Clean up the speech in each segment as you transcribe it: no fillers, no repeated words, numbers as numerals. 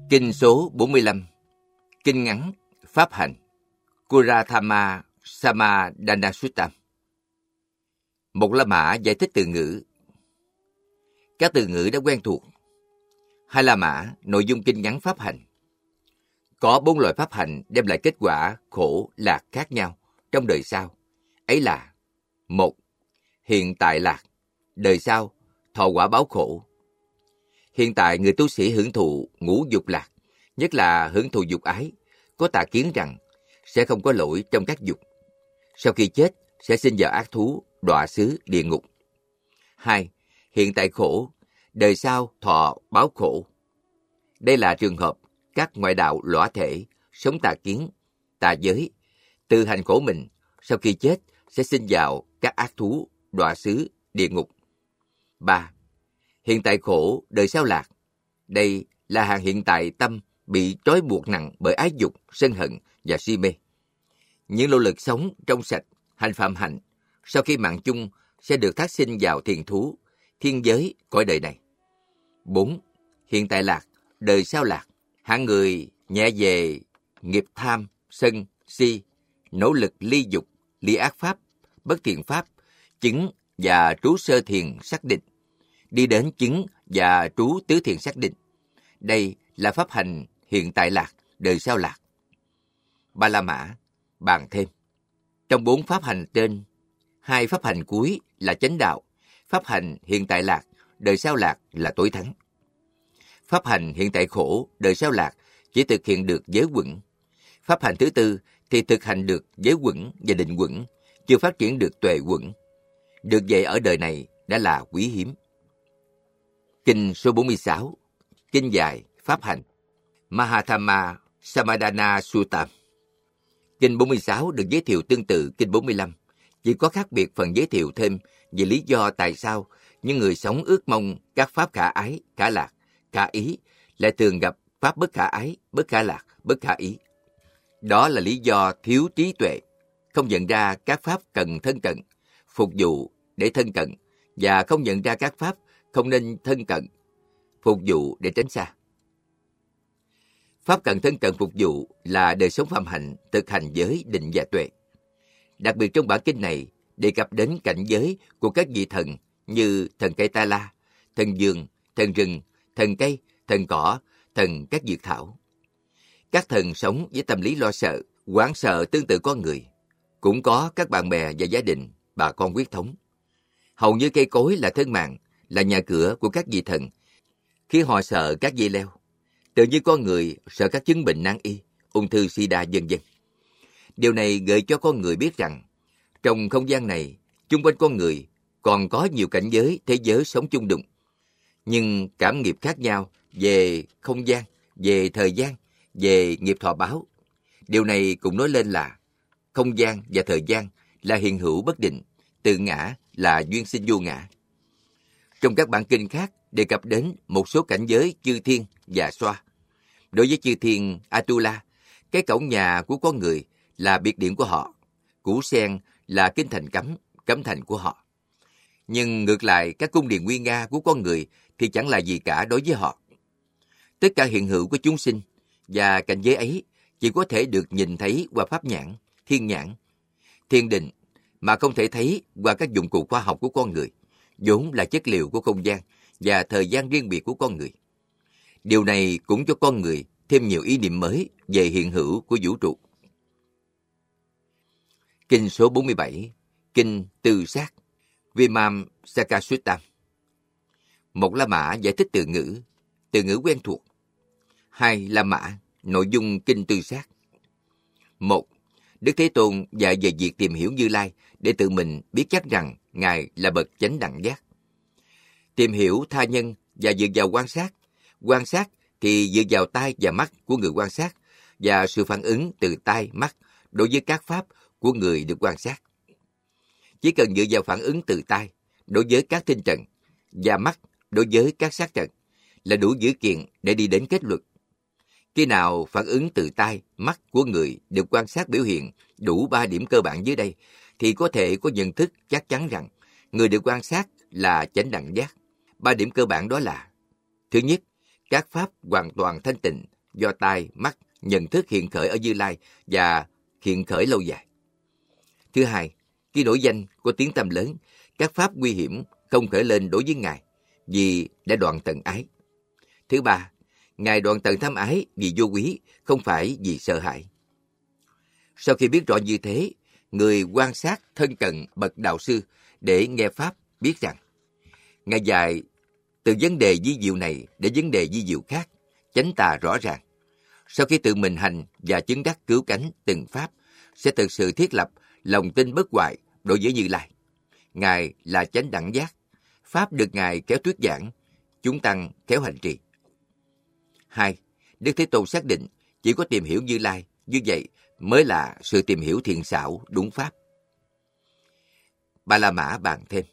Kinh số 45. Kinh ngắn Pháp Hành Kurathama Samadana Suttam. Một La Mã giải thích từ ngữ. Các từ ngữ đã quen thuộc. Hai La Mã, nội dung kinh ngắn Pháp Hành. Có 4 loại Pháp Hành đem lại kết quả khổ lạc khác nhau trong đời sau. Ấy là: 1. Hiện tại lạc, đời sau thọ quả báo khổ. Hiện tại người tu sĩ hưởng thụ ngũ dục lạc, nhất là hưởng thụ dục ái, có tà kiến rằng sẽ không có lỗi trong các dục. Sau khi chết sẽ sinh vào ác thú, đọa xứ, địa ngục. 2. Hiện tại khổ, đời sau thọ báo khổ. Đây là trường hợp các ngoại đạo lõa thể, sống tà kiến, tà giới, tự hành khổ mình, sau khi chết sẽ sinh vào các ác thú, đọa xứ, địa ngục. 3. Hiện tại khổ, đời sau lạc. Đây là hàng hiện tại tâm bị trói buộc nặng bởi ái dục, sân hận và si mê. Những nỗ lực sống trong sạch, hành phạm hạnh, sau khi mạng chung sẽ được thác sinh vào thiền thú, thiên giới, cõi đời này. 4. Hiện tại lạc, đời sau lạc. Hạng người nhẹ về nghiệp tham, sân, si, nỗ lực ly dục, ly ác pháp, bất thiện pháp, chứng và trú sơ thiền xác định, đi đến chứng và trú tứ thiền xác định. Đây là pháp hành hiện tại lạc, đời sau lạc. Ba La Mã bàn thêm. Trong 4 pháp hành trên, 2 pháp hành cuối là chánh đạo. Pháp hành hiện tại lạc, đời sau lạc là tối thắng. Pháp hành hiện tại khổ, đời sau lạc chỉ thực hiện được giới quẩn. Pháp hành thứ tư thì thực hành được giới quẩn và định quẩn, chưa phát triển được tuệ quẩn. Được dạy ở đời này đã là quý hiếm. Kinh số 46. Kinh dài Pháp Hành Mahatma Samadana Suttam. Kinh 46 được giới thiệu tương tự Kinh 45, chỉ có khác biệt phần giới thiệu thêm về lý do tại sao những người sống ước mong các pháp khả ái, khả lạc, khả ý lại thường gặp pháp bất khả ái, bất khả lạc, bất khả ý. Đó là lý do thiếu trí tuệ, không nhận ra các pháp cần thân cận, phục vụ để thân cận, và không nhận ra các pháp không nên thân cận, phục vụ để tránh xa. Pháp cần thân cận phục vụ là đời sống phạm hạnh, thực hành giới, định và tuệ. Đặc biệt trong bản kinh này đề cập đến cảnh giới của các vị thần như thần cây ta la, thần giường, thần rừng, thần cây, thần cỏ, thần các dược thảo. Các thần sống với tâm lý lo sợ, hoảng sợ tương tự con người. Cũng có các bạn bè và gia đình, bà con huyết thống. Hầu như cây cối là thân mạng, là nhà cửa của các vị thần. Khi họ sợ các dây leo, tự như con người sợ các chứng bệnh nan y, ung thư, sida, vân vân. Điều này gợi cho con người biết rằng, trong không gian này, chung quanh con người còn có nhiều cảnh giới, thế giới sống chung đụng. Nhưng cảm nghiệp khác nhau về không gian, về thời gian, về nghiệp thọ báo. Điều này cũng nói lên là không gian và thời gian là hiện hữu bất định, tự ngã là duyên sinh vô ngã. Trong các bản kinh khác đề cập đến một số cảnh giới chư thiên và xoa. Đối với chư thiên Atula, cái cổng nhà của con người là biệt điện của họ, củ sen là kinh thành cấm, cấm thành của họ. Nhưng ngược lại, các cung điện nguy nga của con người thì chẳng là gì cả đối với họ. Tất cả hiện hữu của chúng sinh và cảnh giới ấy chỉ có thể được nhìn thấy qua pháp nhãn, thiên nhãn, thiên định, mà không thể thấy qua các dụng cụ khoa học của con người, vốn là chất liệu của không gian và thời gian riêng biệt của con người. Điều này cũng cho con người thêm nhiều ý niệm mới về hiện hữu của vũ trụ. Kinh số 47. Kinh Tư Sát Vimamsaka Suttam. Một La Mã giải thích từ ngữ quen thuộc. 2 La Mã, nội dung Kinh Tư Sát. 1. Đức Thế Tôn dạy về việc tìm hiểu Như Lai để tự mình biết chắc rằng Ngài là bậc chánh đẳng giác. Tìm hiểu tha nhân và dựa vào quan sát thì dựa vào tai và mắt của người quan sát và sự phản ứng từ tai, mắt đối với các pháp của người được quan sát. Chỉ cần dựa vào phản ứng từ tai đối với các thính trần và mắt đối với các sắc trần là đủ dữ kiện để đi đến kết luận. Khi nào phản ứng từ tai, mắt của người được quan sát biểu hiện đủ 3 điểm cơ bản dưới đây, thì có thể có nhận thức chắc chắn rằng người được quan sát là chánh đẳng giác. 3 điểm cơ bản đó là: thứ nhất, các pháp hoàn toàn thanh tịnh, do tai, mắt, nhận thức hiện khởi ở Như Lai và hiện khởi lâu dài. Thứ hai, khi nổi danh có tiếng tăm lớn, các pháp nguy hiểm không khởi lên đối với Ngài vì đã đoạn tận ái. Thứ ba, Ngài đoạn tận tham ái vì vô quý, không phải vì sợ hãi. Sau khi biết rõ như thế, người quan sát thân cận bậc đạo sư để nghe pháp biết rằng Ngài dạy từ vấn đề vi diệu này đến vấn đề vi diệu khác, chánh tà rõ ràng. Sau khi tự mình hành và chứng đắc cứu cánh từng pháp, sẽ thực sự thiết lập lòng tin bất hoại đối với Như Lai. Ngài là chánh đẳng giác, pháp được Ngài kéo thuyết giảng, chúng tăng kéo hành trì. 2. Đức Thế Tôn xác định chỉ có tìm hiểu Như Lai, như vậy mới là sự tìm hiểu thiện xảo đúng pháp. Ba La Mã bàn thêm.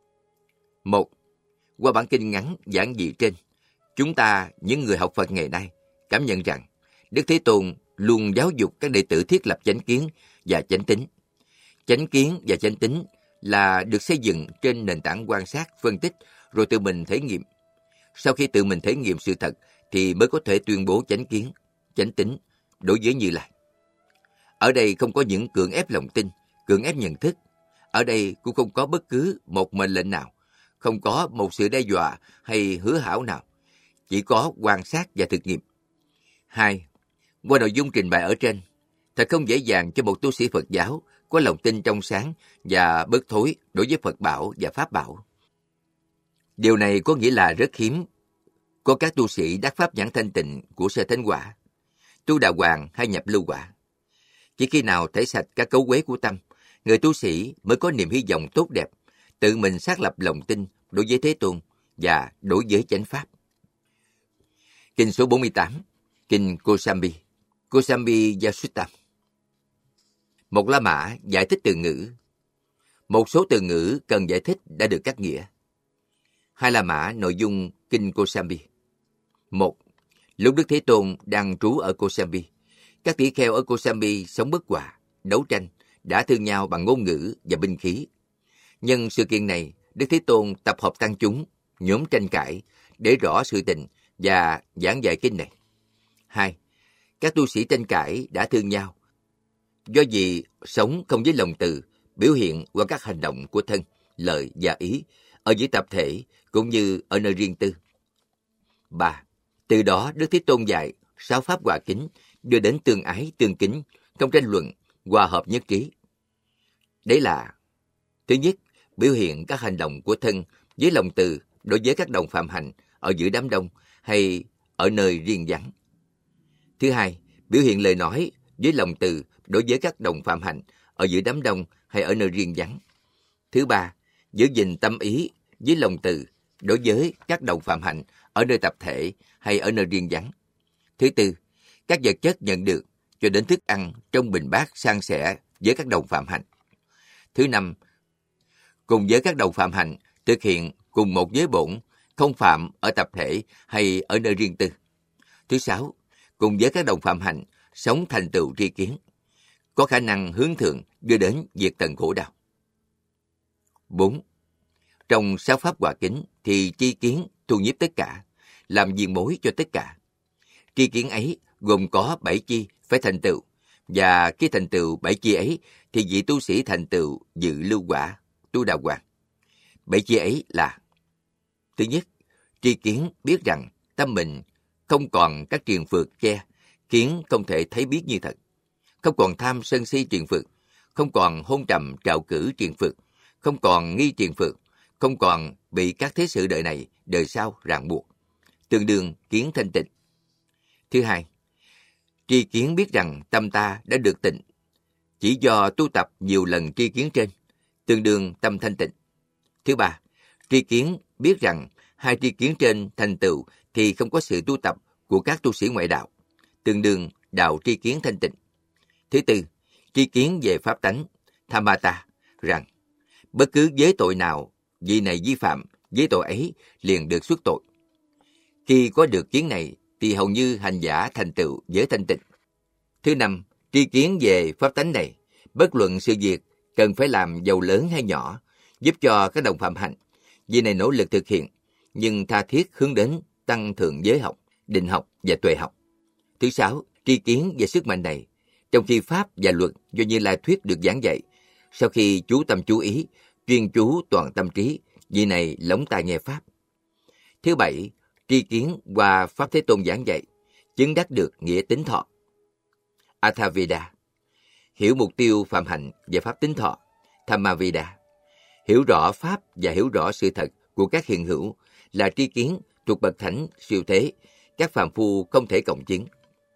1. Qua bản kinh ngắn giảng dị trên, chúng ta, những người học Phật ngày nay, cảm nhận rằng Đức Thế Tôn luôn giáo dục các đệ tử thiết lập chánh kiến và chánh tín. Chánh kiến và chánh tín là được xây dựng trên nền tảng quan sát, phân tích, rồi tự mình thể nghiệm. Sau khi tự mình thể nghiệm sự thật, thì mới có thể tuyên bố chánh kiến, chánh tín đối với Như Lai. Ở đây không có những cưỡng ép lòng tin, cưỡng ép nhận thức. Ở đây cũng không có bất cứ một mệnh lệnh nào, không có một sự đe dọa hay hứa hảo nào. Chỉ có quan sát và thực nghiệm. 2. Qua nội dung trình bày ở trên, thật không dễ dàng cho một tu sĩ Phật giáo có lòng tin trong sáng và bất thối đối với Phật bảo và Pháp bảo. Điều này có nghĩa là rất hiếm có các tu sĩ đắc pháp nhãn thanh tịnh của sơ thánh quả, tu đà hoàng hay nhập lưu quả. Chỉ khi nào thể sạch các cấu uế của tâm, người tu sĩ mới có niềm hy vọng tốt đẹp, tự mình xác lập lòng tin đối với Thế Tôn và đối với chánh pháp. Kinh số 48, Kinh Kosambi, Kosambi Yasutta. Một La Mã giải thích từ ngữ. Một số từ ngữ cần giải thích đã được cắt nghĩa. Hai La Mã nội dung Kinh Kosambi. 1. Lúc Đức Thế Tôn đang trú ở Kosambi, các tỷ kheo ở Kosambi sống bất hòa, đấu tranh, đã thương nhau bằng ngôn ngữ và binh khí. Nhân sự kiện này, Đức Thế Tôn tập hợp tăng chúng, nhóm tranh cãi, để rõ sự tình và giảng dạy kinh này. 2. Các tu sĩ tranh cãi đã thương nhau, do vì sống không với lòng từ, biểu hiện qua các hành động của thân, lời và ý, ở giữa tập thể cũng như ở nơi riêng tư. 3. Từ đó Đức Thế Tôn dạy 6 pháp hòa kính, đưa đến tương ái, tương kính, không tranh luận, hòa hợp nhất trí. Đấy là: thứ nhất, biểu hiện các hành động của thân với lòng từ đối với các đồng phạm hành ở giữa đám đông hay ở nơi riêng vắng. Thứ hai, biểu hiện lời nói với lòng từ đối với các đồng phạm hành ở giữa đám đông hay ở nơi riêng vắng. Thứ ba, giữ gìn tâm ý với lòng từ đối với các đồng phạm hành ở nơi tập thể hay ở nơi riêng vắng. Thứ tư, các vật chất nhận được cho đến thức ăn trong bình bát san sẻ với các đồng phạm hành. Thứ năm, cùng với các đồng phạm hành thực hiện cùng một giới bổn, không phạm ở tập thể hay ở nơi riêng tư. Thứ sáu, cùng với các đồng phạm hành sống thành tựu tri kiến, có khả năng hướng thượng đưa đến diệt tận khổ đau. 4. Trong 6 pháp hòa kính thì tri kiến thu nhiếp tất cả, làm viên mối cho tất cả. Tri kiến ấy gồm có 7 chi phải thành tựu, và khi thành tựu 7 chi ấy thì vị tu sĩ thành tựu dự lưu quả, tu đà hoàng. 7 chi ấy là: thứ nhất, tri kiến biết rằng tâm mình không còn các triền phược che, khiến không thể thấy biết như thật, không còn tham sân si triền phược, không còn hôn trầm trào cử triền phược, không còn nghi triền phược, không còn bị các thế sự đời này, đời sau ràng buộc, tương đương kiến thanh tịnh. Thứ hai, tri kiến biết rằng tâm ta đã được tịnh, chỉ do tu tập nhiều lần tri kiến trên, tương đương tâm thanh tịnh. Thứ ba, tri kiến biết rằng hai tri kiến trên thành tựu thì không có sự tu tập của các tu sĩ ngoại đạo, tương đương đạo tri kiến thanh tịnh. Thứ tư, tri kiến về pháp tánh, Thamata, rằng bất cứ giới tội nào vị này vi phạm, giới tội ấy liền được xuất tội. Khi có được kiến này thì hầu như hành giả thành tựu giới thanh tịnh. Thứ năm, tri kiến về pháp tánh này, bất luận sự việc cần phải làm giàu lớn hay nhỏ, giúp cho các đồng phạm hành, vị này nỗ lực thực hiện, nhưng tha thiết hướng đến tăng thượng giới học, định học và tuệ học. Thứ sáu, tri kiến về sức mạnh này. Trong khi Pháp và luật do Như Lai thuyết được giảng dạy, sau khi chú tâm chú ý, chuyên chú toàn tâm trí, vị này lóng tai nghe Pháp. Thứ bảy, tri kiến qua Pháp Thế Tôn giảng dạy, chứng đắc được nghĩa tính thọ. Athaveda, hiểu mục tiêu phạm hạnh và Pháp tính thọ. Dhammaveda, hiểu rõ Pháp và hiểu rõ sự thật của các hiện hữu là tri kiến thuộc bậc thánh siêu thế, các phàm phu không thể cộng chứng.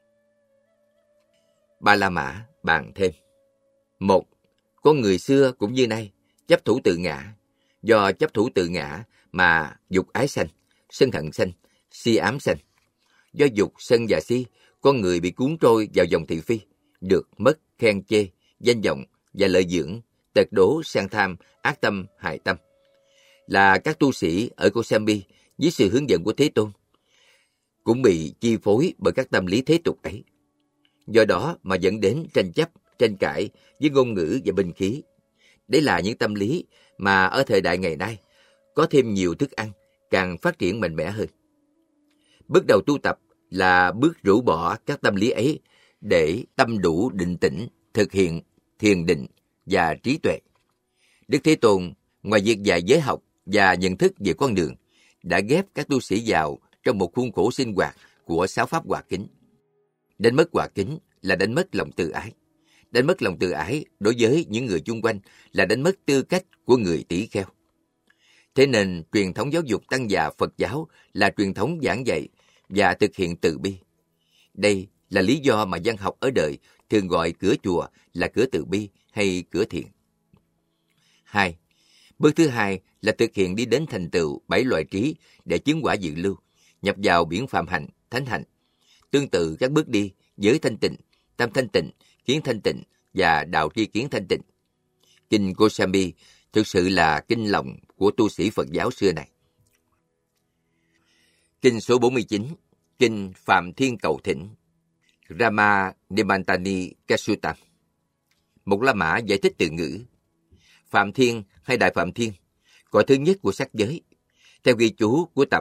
Ba La Mã bàn thêm. 1. Con người xưa cũng như nay, chấp thủ tự ngã. Do chấp thủ tự ngã mà dục ái sanh, sân hận sanh, si ám sanh. Do dục, sân và si, con người bị cuốn trôi vào dòng thị phi, được mất, khen chê, danh vọng và lợi dưỡng, tật đố, sang tham, ác tâm, hại tâm. Là các tu sĩ ở Kosambi dưới sự hướng dẫn của Thế Tôn, cũng bị chi phối bởi các tâm lý thế tục ấy. Do đó mà dẫn đến tranh chấp, tranh cãi với ngôn ngữ và binh khí. Đấy là những tâm lý mà ở thời đại ngày nay có thêm nhiều thức ăn, càng phát triển mạnh mẽ hơn. Bước đầu tu tập là bước rũ bỏ các tâm lý ấy để tâm đủ định tĩnh, thực hiện thiền định và trí tuệ. Đức Thế Tôn, ngoài việc dạy giới học và nhận thức về con đường, đã ghép các tu sĩ vào trong một khuôn khổ sinh hoạt của 6 pháp hòa kính. Đánh mất hòa kính là đánh mất lòng từ ái. Đánh mất lòng từ ái đối với những người chung quanh là đánh mất tư cách của người tỷ kheo. Thế nên truyền thống giáo dục Tăng già Phật giáo là truyền thống giảng dạy và thực hiện từ bi. Đây là lý do mà văn học ở đời thường gọi cửa chùa là cửa từ bi hay cửa thiện. 2. Bước thứ hai là thực hiện đi đến thành tựu 7 loại trí để chứng quả dự lưu, nhập vào biển phạm hạnh, thánh hạnh. Tương tự các bước đi giới thanh tịnh, tâm thanh tịnh, kiến thanh tịnh và đạo tri kiến thanh tịnh. Kinh Kosambi thực sự là kinh lòng của tu sĩ Phật giáo xưa này. Kinh số 49, Kinh Phạm Thiên Cầu Thỉnh, Rama Nimantani Kasutam. Một La Mã giải thích từ ngữ. Phạm Thiên hay Đại Phạm Thiên, cõi thứ nhất của sắc giới. Theo ghi chú của tập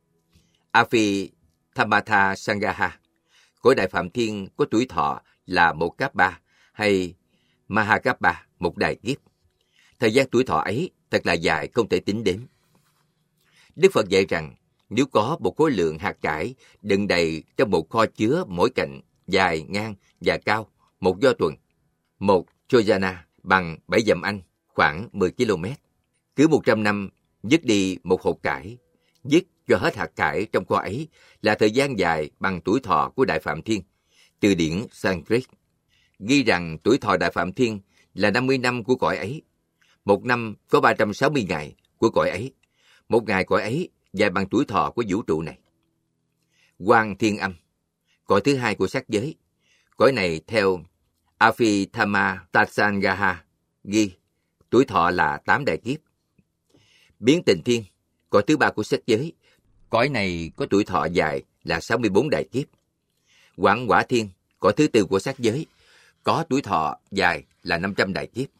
Apithamatha Sangaha, cõi Đại Phạm Thiên có tuổi thọ là một Kappa hay Mahakappa, một đại kiếp. Thời gian tuổi thọ ấy thật là dài không thể tính đếm. Đức Phật dạy rằng nếu có một khối lượng hạt cải đựng đầy trong một kho chứa mỗi cạnh dài, ngang và cao một do tuần, một Chojana bằng 7 dặm Anh, khoảng 10 km. Cứ 100 năm dứt đi một hột cải, dứt cho hết hạt cải trong kho ấy là thời gian dài bằng tuổi thọ của Đại Phạm Thiên. Từ điển Sanskrit ghi rằng tuổi thọ Đại Phạm Thiên là 50 năm của cõi ấy. Một năm có 360 ngày của cõi ấy. Một ngày cõi ấy dài bằng tuổi thọ của vũ trụ này. Quang Thiên Âm, cõi thứ hai của sắc giới. Cõi này theo Apithamatha Sangaha ghi tuổi thọ là 8 đại kiếp. Biến Tịnh Thiên, cõi thứ ba của sắc giới. Cõi này có tuổi thọ dài là 64 đại kiếp. Quảng Quả Thiên, cõi thứ tư của sắc giới, có tuổi thọ dài là 500 đại kiếp.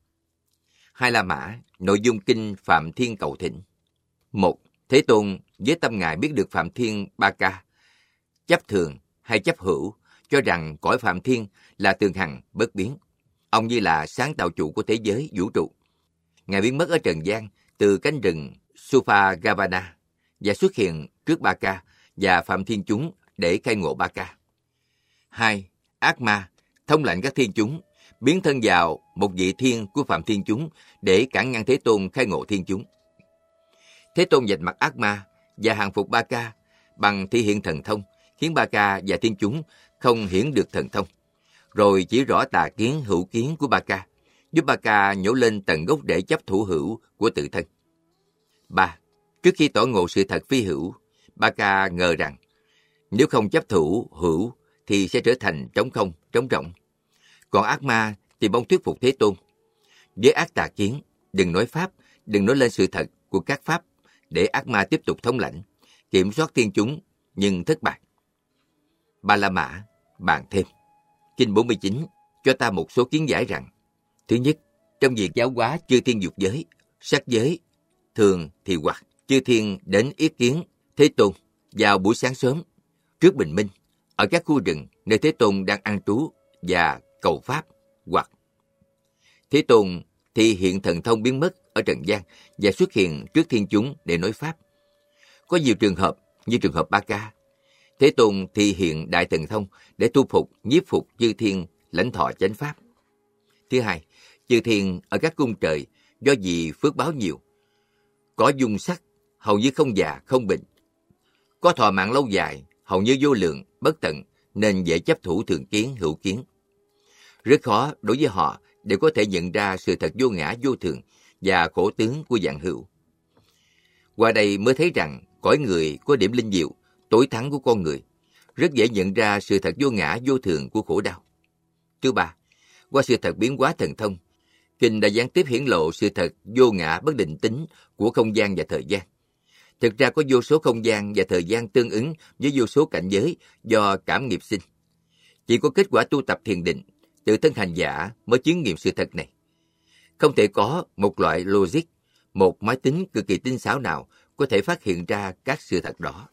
Hai La Mã, nội dung kinh Phạm Thiên Cầu Thỉnh. 1. Thế Tôn với tâm Ngài biết được Phạm Thiên Ba Ca, chấp thường hay chấp hữu, cho rằng cõi Phạm Thiên là tường hằng, bất biến. Ông như là sáng tạo chủ của thế giới, vũ trụ. Ngài biến mất ở trần gian từ cánh rừng Supagavana và xuất hiện trước Ba Ca và Phạm Thiên chúng để khai ngộ Ba Ca. 2. Ác ma thông lệnh các thiên chúng, biến thân vào một vị thiên của Phạm Thiên chúng để cản ngăn Thế Tôn khai ngộ thiên chúng. Thế Tôn vạch mặt ác ma và hàng phục Ba Ca bằng thi hiện thần thông, khiến Ba Ca và thiên chúng không hiển được thần thông, rồi chỉ rõ tà kiến hữu kiến của Ba Ca, giúp Ba Ca nhổ lên tận gốc rễ chấp thủ hữu của tự thân. 3. Trước khi tỏ ngộ sự thật phi hữu, Ba Ca ngờ rằng nếu không chấp thủ hữu thì sẽ trở thành trống không, trống rỗng. Còn ác ma thì mong thuyết phục Thế Tôn. Với ác tà kiến, đừng nói pháp, đừng nói lên sự thật của các pháp để ác ma tiếp tục thống lãnh, kiểm soát thiên chúng, nhưng thất bại. Ba La Mã bàn thêm. Kinh 49 cho ta một số kiến giải rằng: thứ nhất, trong việc giáo hóa chư thiên dục giới, sắc giới, thường thì hoặc chư thiên đến ý kiến Thế Tôn vào buổi sáng sớm trước bình minh, ở các khu rừng nơi Thế Tôn đang an trú và cầu Pháp, hoặc Thế Tôn thì hiện thần thông biến mất ở trần gian và xuất hiện trước thiên chúng để nói Pháp. Có nhiều trường hợp như trường hợp Ba Ca. Thế Tôn thì hiện đại thần thông để thu phục, nhiếp phục chư thiên lãnh thọ chánh Pháp. Thứ hai, chư thiên ở các cung trời do vì phước báo nhiều, có dung sắc, hầu như không già, không bệnh, có thọ mạng lâu dài, hầu như vô lượng, bất tận, nên dễ chấp thủ thường kiến, hữu kiến. Rất khó đối với họ để có thể nhận ra sự thật vô ngã, vô thường và khổ tướng của vạn hữu. Qua đây mới thấy rằng cõi người có điểm linh diệu, tối thắng của con người, rất dễ nhận ra sự thật vô ngã, vô thường của khổ đau. Thứ ba, qua sự thật biến hóa thần thông, Kinh đã gián tiếp hiển lộ sự thật vô ngã bất định tính của không gian và thời gian. Thực ra có vô số không gian và thời gian tương ứng với vô số cảnh giới do cảm nghiệp sinh. Chỉ có kết quả tu tập thiền định, tự thân hành giả mới chứng nghiệm sự thật này. Không thể có một loại logic, một máy tính cực kỳ tinh xảo nào có thể phát hiện ra các sự thật đó.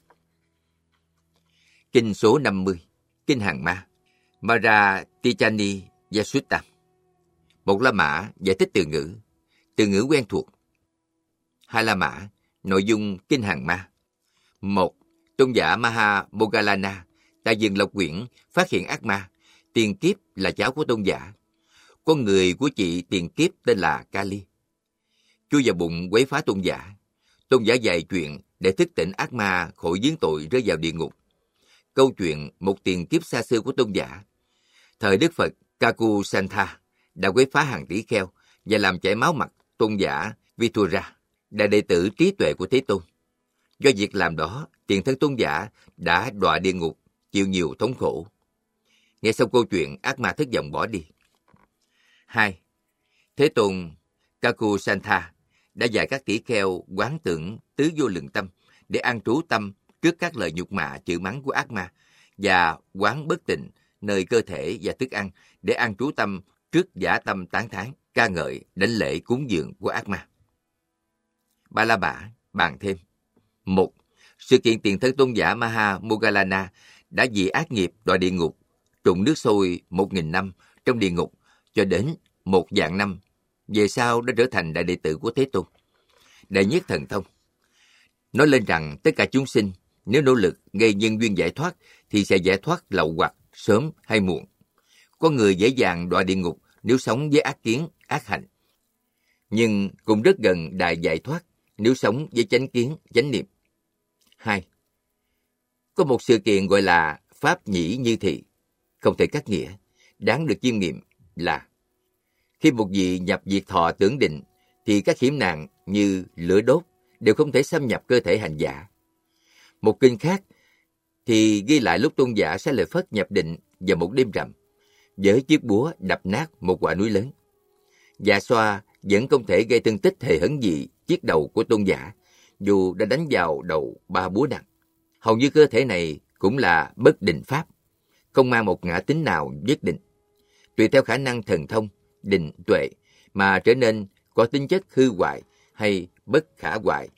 Kinh số 50, Kinh Hàng Ma, Maratichani Yasutta. Một La Mã giải thích từ ngữ quen thuộc. Hai La Mã, nội dung Kinh Hàng Ma. Một, tôn giả Maha Moggallana tại vườn Lộc Quyển phát hiện ác ma, tiền kiếp là cháu của tôn giả. Con người của chị tiền kiếp tên là Kali. Chui vào bụng quấy phá tôn giả. Tôn giả dạy chuyện để thức tỉnh ác ma khỏi giếng tội rơi vào địa ngục. Câu chuyện một tiền kiếp xa xưa của tôn giả. Thời Đức Phật Kaku Santha đã quấy phá hàng tỷ kheo và làm chảy máu mặt tôn giả Vithura, đại đệ tử trí tuệ của Thế Tôn. Do việc làm đó, tiền thân tôn giả đã đọa địa ngục, chịu nhiều thống khổ. Nghe xong câu chuyện, ác ma thất vọng bỏ đi. 2. Thế Tôn Kaku Santha đã dạy các tỷ kheo quán tưởng tứ vô lượng tâm để an trú tâm trước các lời nhục mạ chửi mắng của ác ma, và quán bất tịnh nơi cơ thể và thức ăn để an trú tâm trước giả tâm tán thán, ca ngợi, đảnh lễ cúng dường của ác ma. Ba La Mã bàn thêm. 1. Sự kiện tiền thân tôn giả Maha Moggallana đã vì ác nghiệp đọa địa ngục, trụng nước sôi 1000 năm trong địa ngục cho đến 1.000 năm, về sau đã trở thành đại đệ tử của Thế Tôn. Đệ nhất thần thông nói lên rằng tất cả chúng sinh nếu nỗ lực gây nhân duyên giải thoát thì sẽ giải thoát lậu hoặc sớm hay muộn. Có người dễ dàng đọa địa ngục nếu sống với ác kiến, ác hạnh, nhưng cũng rất gần đại giải thoát nếu sống với chánh kiến, chánh niệm. 2. Có một sự kiện gọi là Pháp Nhĩ Như Thị, không thể cắt nghĩa, đáng được chiêm nghiệm là khi một vị nhập diệt thọ tưởng định thì các hiểm nạn như lửa đốt đều không thể xâm nhập cơ thể hành giả. Một kinh khác thì ghi lại lúc tôn giả Xá Lợi Phất nhập định vào một đêm rằm, với chiếc búa đập nát một quả núi lớn. Dạ xoa vẫn không thể gây thương tích hề hấn gì chiếc đầu của tôn giả, dù đã đánh vào đầu 3 búa nặng. Hầu như cơ thể này cũng là bất định pháp, không mang một ngã tính nào nhất định, tùy theo khả năng thần thông, định, tuệ mà trở nên có tính chất hư hoại hay bất khả hoại